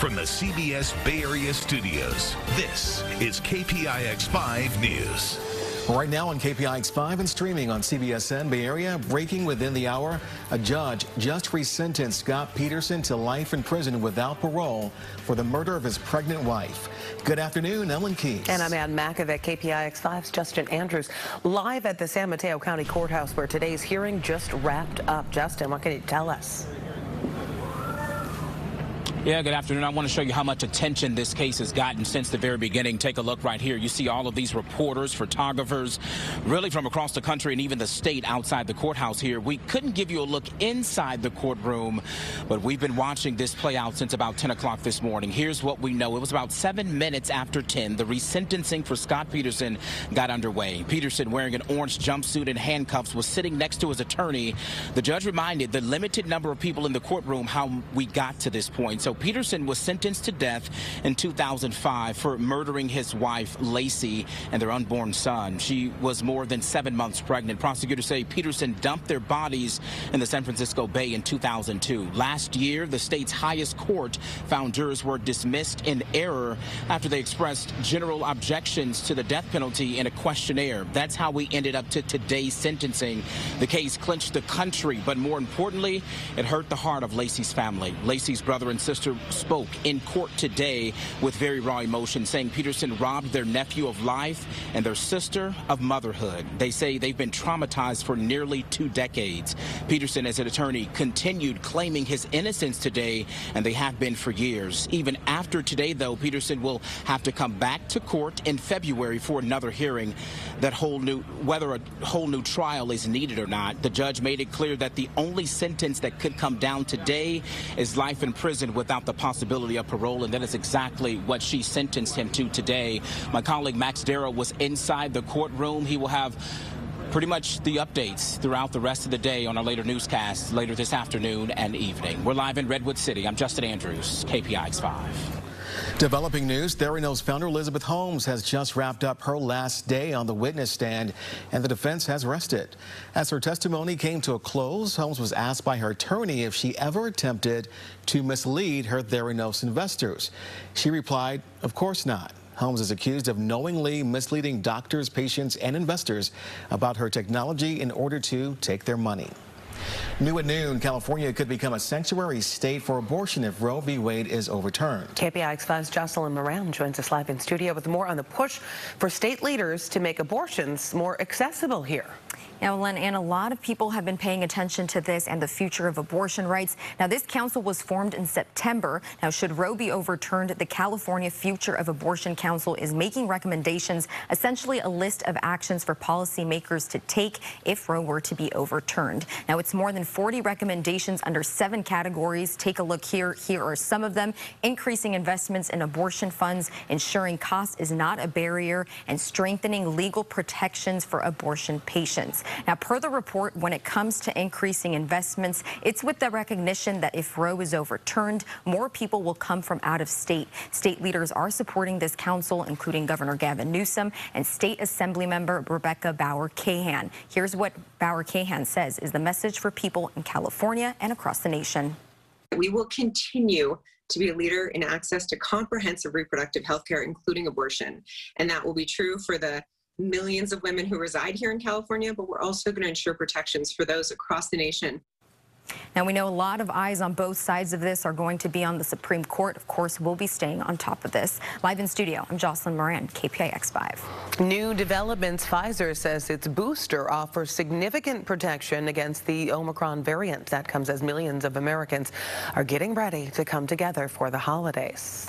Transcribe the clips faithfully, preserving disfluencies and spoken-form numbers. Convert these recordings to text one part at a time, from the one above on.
From the C B S Bay Area studios, this is K P I X five News. Right now on K P I X five and streaming on C B S N Bay Area, breaking within the hour, a judge just resentenced Scott Peterson to life in prison without parole for the murder of his pregnant wife. Good afternoon, Ellen Keyes. And I'm Ann Makovic, K P I X five's Justin Andrews, live at the San Mateo County Courthouse where today's hearing just wrapped up. Justin, what can you tell us? Yeah, good afternoon. I want to show you how much attention this case has gotten since the very beginning. Take a look right here. You see all of these reporters, photographers, really from across the country and even the state outside the courthouse here. We couldn't give you a look inside the courtroom, but we've been watching this play out since about ten o'clock this morning. Here's what we know. It was about seven minutes after ten. The resentencing for Scott Peterson got underway. Peterson, wearing an orange jumpsuit and handcuffs, was sitting next to his attorney. The judge reminded the limited number of people in the courtroom how we got to this point. So Peterson was sentenced to death in two thousand five for murdering his wife, Lacey, and their unborn son. She was more than seven months pregnant. Prosecutors say Peterson dumped their bodies in the San Francisco Bay in two thousand two. Last year, the state's highest court found jurors were dismissed in error after they expressed general objections to the death penalty in a questionnaire. That's how we ended up to today's sentencing. The case clinched the country, but more importantly, it hurt the heart of Lacey's family. Lacey's brother and sister spoke in court today with very raw emotion, saying Peterson robbed their nephew of life and their sister of motherhood. They say they've been traumatized for nearly two decades. Peterson, as an attorney, continued claiming his innocence today, and they have been for years. Even after today, though, Peterson will have to come back to court in February for another hearing. That whole new, whether a whole new trial is needed or not, the judge made it clear that the only sentence that could come down today is life in prison without the possibility of parole, and that is exactly what she sentenced him to today. My colleague Max Darrow was inside the courtroom. He will have pretty much the updates throughout the rest of the day on our later newscasts later this afternoon and evening. We're live in Redwood City. I'm Justin Andrews, K P I X five. Developing news, Theranos founder Elizabeth Holmes has just wrapped up her last day on the witness stand, and the defense has rested. As her testimony came to a close, Holmes was asked by her attorney if she ever attempted to mislead her Theranos investors. She replied, of course not. Holmes is accused of knowingly misleading doctors, patients, and investors about her technology in order to take their money. New at noon, California could become a sanctuary state for abortion if Roe v. Wade is overturned. K P I X five's Jocelyn Moran joins us live in studio with more on the push for state leaders to make abortions more accessible here. Now, Len, and a lot of people have been paying attention to this and the future of abortion rights. Now, this council was formed in September. Now, should Roe be overturned, the California Future of Abortion Council is making recommendations, essentially a list of actions for policymakers to take if Roe were to be overturned. Now, it's more than forty recommendations under seven categories. Take a look here. Here are some of them: increasing investments in abortion funds, ensuring cost is not a barrier, and strengthening legal protections for abortion patients. Now, per the report, when it comes to increasing investments, it's with the recognition that if Roe is overturned, more people will come from out of state. State leaders are supporting this council, including Governor Gavin Newsom and State Assembly Member Rebecca Bauer-Cahan. Here's what Bauer-Cahan says is the message for people in California and across the nation. We will continue to be a leader in access to comprehensive reproductive health care, including abortion. And that will be true for the millions of women who reside here in California, but we're also going to ensure protections for those across the nation. Now, we know a lot of eyes on both sides of this are going to be on the Supreme Court. Of course, we'll be staying on top of this. Live in studio, I'm Jocelyn Moran, K P I X five. New developments. Pfizer says its booster offers significant protection against the Omicron variant. That comes as millions of Americans are getting ready to come together for the holidays.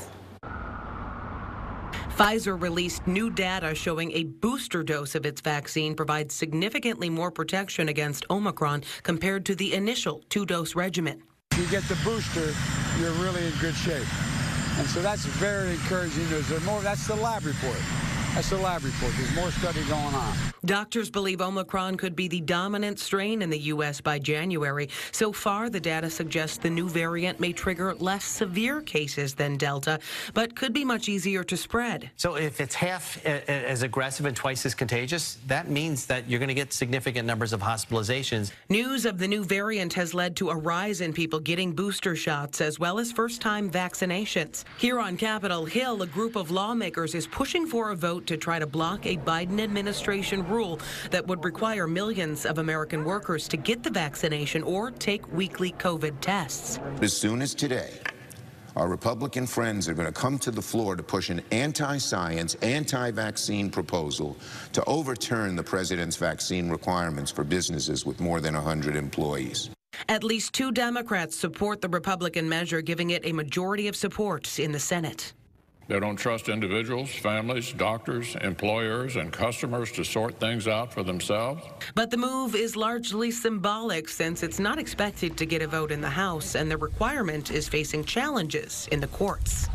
Pfizer released new data showing a booster dose of its vaccine provides significantly more protection against Omicron compared to the initial two-dose regimen. If you get the booster, you're really in good shape. And so that's very encouraging news. More, that's the lab report. That's the lab report. There's more study going on. Doctors believe Omicron could be the dominant strain in the U S by January. So far, the data suggests the new variant may trigger less severe cases than Delta, but could be much easier to spread. So if it's half as aggressive and twice as contagious, that means that you're going to get significant numbers of hospitalizations. News of the new variant has led to a rise in people getting booster shots as well as first-time vaccinations. Here on Capitol Hill, a group of lawmakers is pushing for a vote to try to block a Biden administration rule that would require millions of American workers to get the vaccination or take weekly COVID tests. As soon as today, our Republican friends are going to come to the floor to push an anti-science, anti-vaccine proposal to overturn the president's vaccine requirements for businesses with more than one hundred employees. At least two Democrats support the Republican measure, giving it a majority of support in the Senate. They don't trust individuals, families, doctors, employers, and customers to sort things out for themselves. But the move is largely symbolic since it's not expected to get a vote in the House, and the requirement is facing challenges in the courts.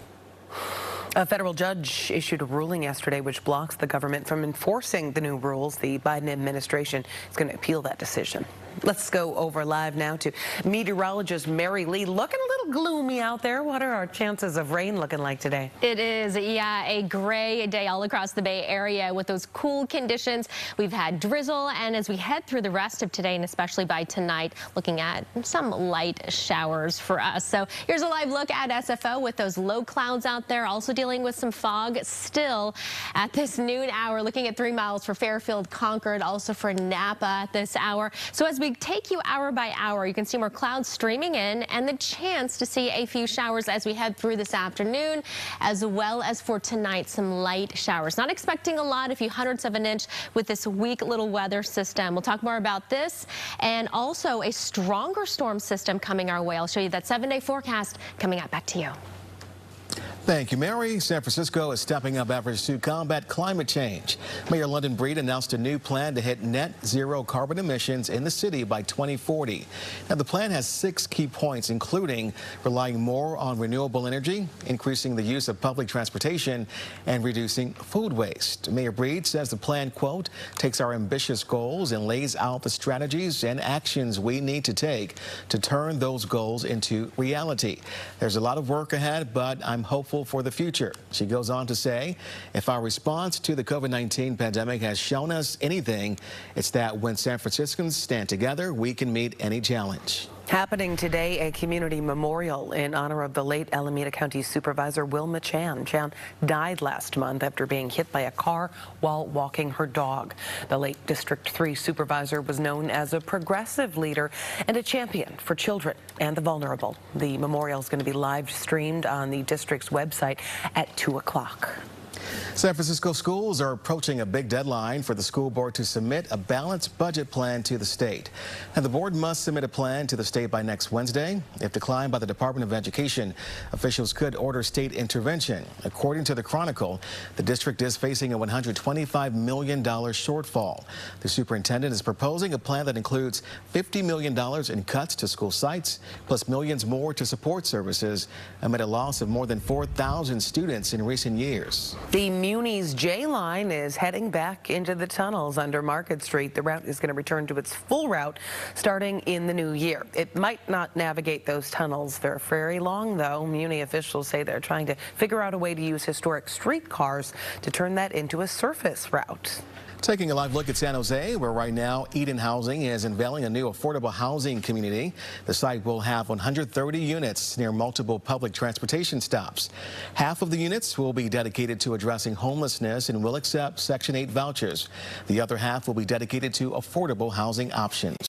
A federal judge issued a ruling yesterday which blocks the government from enforcing the new rules. The Biden administration is going to appeal that decision. Let's go over live now to meteorologist Mary Lee. Looking a little gloomy out there. What are our chances of rain looking like today? It is, yeah, a gray day all across the Bay Area with those cool conditions. We've had drizzle, and as we head through the rest of today, and especially by tonight, looking at some light showers for us. So here's a live look at S F O with those low clouds out there, also dealing with some fog still at this noon hour. Looking at three miles for Fairfield, Concord, also for Napa at this hour. So as we take you hour by hour, you can see more clouds streaming in and the chance to see a few showers as we head through this afternoon, as well as for tonight, some light showers. Not expecting a lot, a few hundredths of an inch with this weak little weather system. We'll talk more about this and also a stronger storm system coming our way. I'll show you that seven-day forecast coming up. Back to you. Thank you, Mary. San Francisco is stepping up efforts to combat climate change. Mayor London Breed announced a new plan to hit net zero carbon emissions in the city by twenty forty. Now, the plan has six key points, including relying more on renewable energy, increasing the use of public transportation, and reducing food waste. Mayor Breed says the plan, quote, takes our ambitious goals and lays out the strategies and actions we need to take to turn those goals into reality. There's a lot of work ahead, but I'm hopeful for the future. She goes on to say, if our response to the COVID nineteen pandemic has shown us anything, it's that when San Franciscans stand together, we can meet any challenge. Happening today, a community memorial in honor of the late Alameda County Supervisor Wilma Chan. Chan died last month after being hit by a car while walking her dog. The late District three Supervisor was known as a progressive leader and a champion for children and the vulnerable. The memorial is going to be live streamed on the district's website at two o'clock. San Francisco schools are approaching a big deadline for the school board to submit a balanced budget plan to the state. And the board must submit a plan to the state by next Wednesday. If declined by the Department of Education, officials could order state intervention. According to the Chronicle, the district is facing a one hundred twenty-five million dollars shortfall. The superintendent is proposing a plan that includes fifty million dollars in cuts to school sites, plus millions more to support services amid a loss of more than four thousand students in recent years. The Muni's J line is heading back into the tunnels under Market Street. The route is going to return to its full route starting in the new year. It might not navigate those tunnels very, very long, though. Muni officials say they're trying to figure out a way to use historic streetcars to turn that into a surface route. Taking a live look at San Jose, where right now Eden Housing is unveiling a new affordable housing community. The site will have one hundred thirty units near multiple public transportation stops. Half of the units will be dedicated to addressing homelessness and will accept Section eight vouchers. The other half will be dedicated to affordable housing options.